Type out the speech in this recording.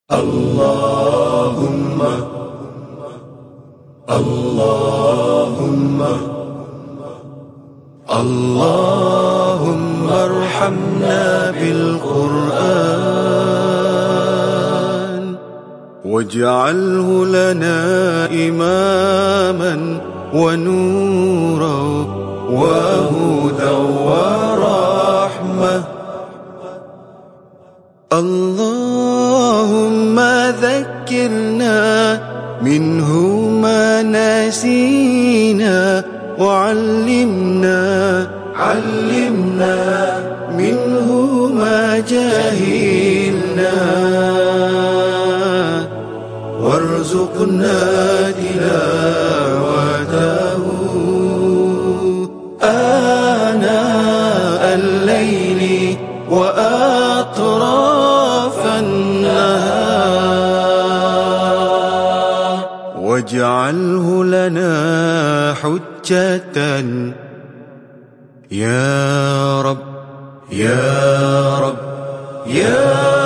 اللهم اللهم اللهم ارحمنا بالقرآن واجعله لنا إماما ونورا وهدى ورحمة. اللهم ذكرنا منه ما نسينا وعلمنا منه ما جهلنا وارزقنا تلاوته آناء الليل وأطراف النهار واجعله لنا حجة يا رب يا رب يا